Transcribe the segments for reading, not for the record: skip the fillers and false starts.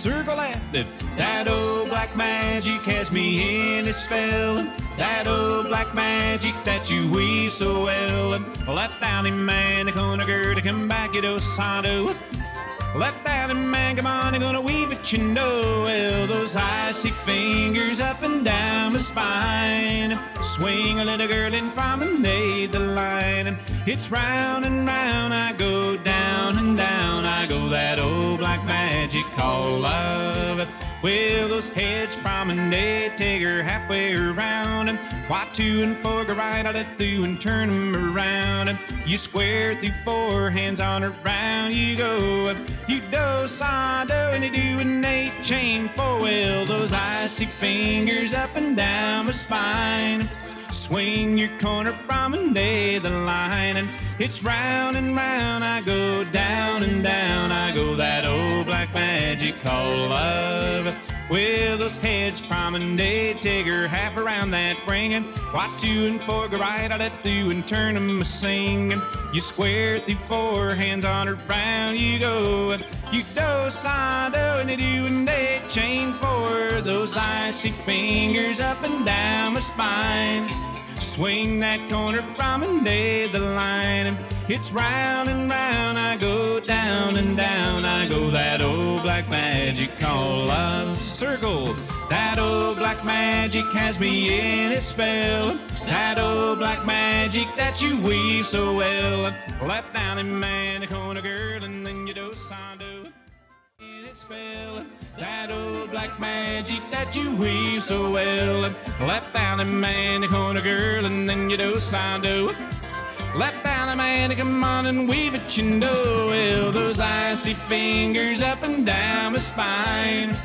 circle left. That old black magic has me in its spell. That old black magic that you weave so well. Let down him man, the corner girl to come back, you know, Sado. Let that man come on, I'm gonna weave it, you know. Well, those icy fingers up and down my spine. Swing a little girl and promenade the line. It's round and round, I go down and down. I go that old black magic called love. Well, those heads promenade, take her halfway around. And why 2 and 4 go right out of through and turn them around. And you square through 4, hands on her round. You go, you do, side, and you do an 8 chain 4. Well, those icy fingers up and down my spine. Swing your corner promenade the line. And it's round and round, I go down and down. I go that old black magic called love. Well, those heads promenade, take her half around that ring. And why 2 and 4 go right out at through and turn them a singing. You square through 4, hands on her round. You go, you do, side, and you do an 8 chain 4. Those icy fingers up and down my spine. Swing that corner promenade the line. And it's round and round, I go down and down. I go that old black magic called love. Circle, that old black magic has me in its spell. That old black magic that you weave so well. Left down in man, the corner girl, and then you do sando in its spell. That old black magic that you weave so well. Left down in man, the corner girl, and then you do sando. Left down a man, come on and weave it, you know. Well, those icy fingers up and down my spine.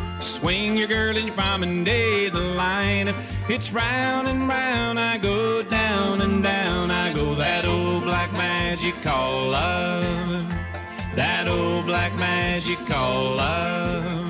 Swing your girl and you promenade the line. It's round and round, I go down and down. I go that old black magic called love. That old black magic called love.